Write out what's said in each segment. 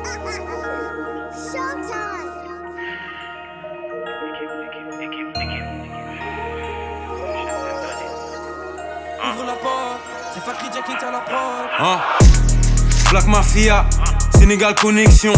Ouvre la porte, c'est Fakri Jack qui tient la prod. Black Mafia, Sénégal Connexion.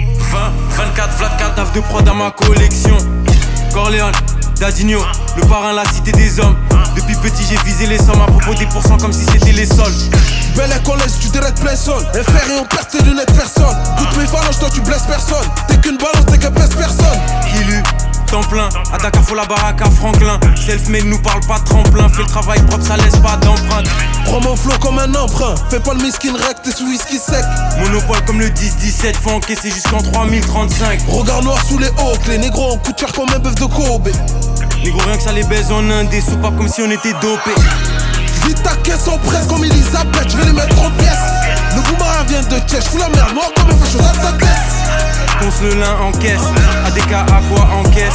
24 flat card d'AF de prod dans ma collection. Corleone, Dadinho, le parrain, la cité des hommes. Depuis petit j'ai visé les sommes à propos des pourcents comme si c'était les soldes. Belle collège, tu direct plein sol. FR et on perce tes lunettes personne. Toutes mes phalanges, toi tu blesses personne. T'es qu'une balance, t'es qu'un blesse personne. Kilu, temps plein, à Dakar faut la baraque à Franklin. Self-made nous parle pas de tremplin. Fais le travail propre, ça laisse pas d'empreinte. Prends mon flow comme un emprunt. Fais pas le miskin rec, t'es sous whisky sec. Monopole comme le 10-17, faut encaisser jusqu'en 3035. Regard noir sous les hawks, les négros en coup de chair comme un bœuf de Kobe. Négro rien que ça les baise en un des soupapes comme si on était dopé. Vite ta caisse en presse comme Elisabeth, je vais les mettre en pièces. Le boomerang vient de Tchèche, fous la merde noire comme un facho dans ta tête. Ponce le lin en caisse, ADK Aqua en caisse.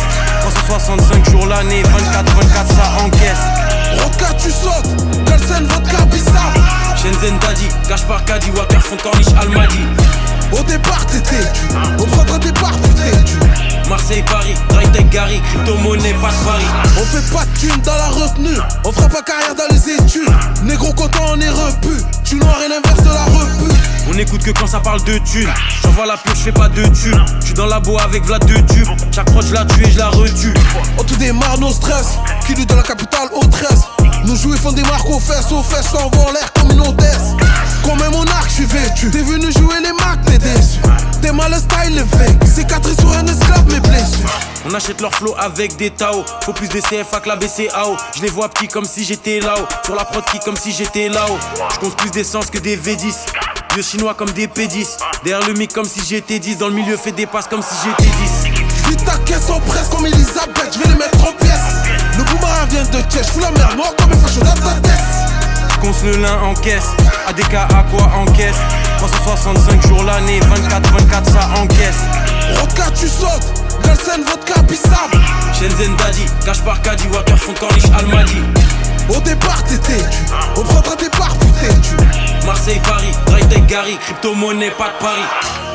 365 jours l'année, 24 ça encaisse. Roca tu sautes, Galsen vodka bissap. Shenzhen Daddy, cache par Caddy, Water Font Corniche Almadi. Au départ t'étais tu, au propre départ putain tu. Marseille, Paris, Dry Tech, Gary, crypto-monnaie, pas de Paris. On fait pas de thunes dans la retenue, on fera pas carrière dans les études. Négro content on est repu, tu noir et l'inverse de la repu. On écoute que quand ça parle de thunes. J'envoie la pure, j'fais pas de tube. J'suis dans la bois avec Vlad de tube. Chaque proche je la tue et je la retue. On tout démarre nos stress, qui lutte dans la capitale au 13. Nos jouets font des marques aux fesses, t'envoie en l'air comme une hôtesse. Comme un monarque, j'suis vêtu. T'es venu jouer les marques, t'es déçu. T'es mal le style, les fakes. Cicatrices sur un esclave, mes blessures. On achète leur flow avec des Tao. Faut plus de CFA que la BCAO. Je les vois petits comme si j'étais là-haut. Sur la prod qui comme si j'étais là-haut. J'conte plus d'essence que des V10. Vieux chinois comme des P10. Derrière le mic comme si j'étais 10. Dans le milieu fait des passes comme si j'étais 10. Vite ta caisse en presse comme Elisabeth, je vais les mettre en pièces. Le boomerang vient de Tchèche, fous la merde noire comme un facho dans ta tête. Ponce le lin en caisse, ADK Aqua en caisse. 365 jours l'année, 24 ça encaisse. Roca tu sautes, Galsen vodka bissap. Shenzhen Daddy, cache par Caddy, Water Font Corniche Almadi. Au départ t'étais tu, au propre départ putain tu. Marseille, Paris, Dry Tech, Gary, crypto-monnaie, pas de Paris.